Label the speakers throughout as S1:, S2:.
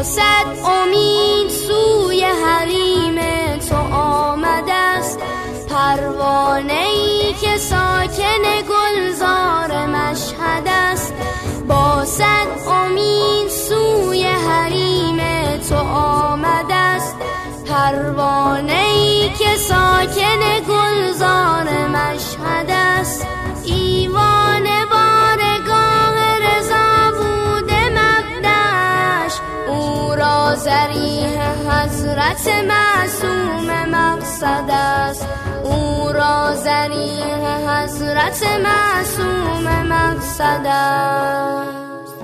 S1: صد امید سوی حریم تو آمده است، پروانه‌ای که ساکن گلزار مشهد است. با صد امید سوی حریم تو آمده است، پروانه‌ای که ساکن گلزار مشهد است. ایوان بارگاه رضا بوده مبدأش، او را ضریح حضرت معصوم مقصد است، او را ضریح حضرت معصوم مقصد است.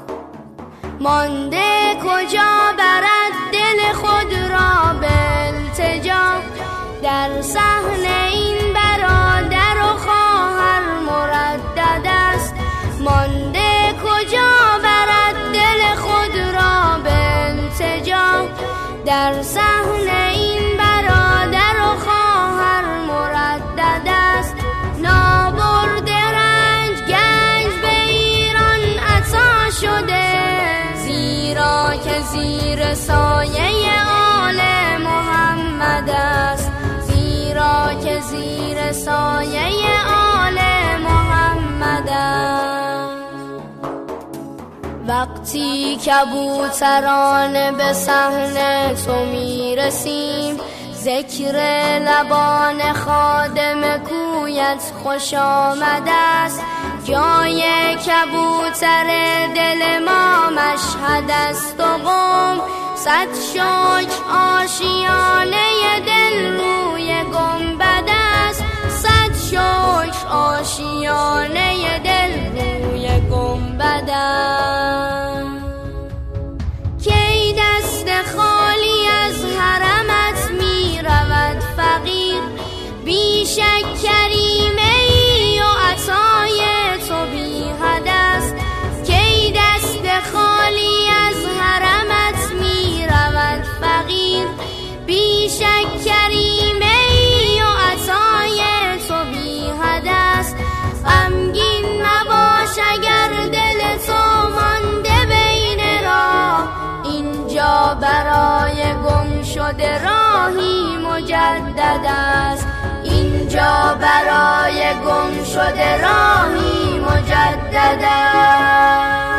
S1: مانده کجا برد دل خود را به التجا، در صحن این برادر و خواهر مردد است. مانده کجا برد دل خود را به التجا، در صحن این برادر و خواهر مردد است. نابرد رنج گنج به ایران عطا شده، زیرا که زیر سایه آل محمد است، زیرا که زیر سایه آل محمد است. وقتی کبوتران به صحن تو میرسیم، ذکر لبان خادم کویت خوش آمده است. جای کبوتر دل ما مشهد است و قم، صد شکر آشیانه دل روی گنبد است، صد شکر آشیانه دل روی گنبد است. کی دست خالی از حرمت می رود فقیر، بیشک کریمه ای و عطای تو بی حد است. کی دست خالی از حرمت می رود فقیر، بیشک کریمه ای و عطای تو بی حد است. غمگین مباش اگر دل تو مانده بین راه، اینجا برای گم شده راهی مجدد است، اینجا برای گم شده راهی مجدد است.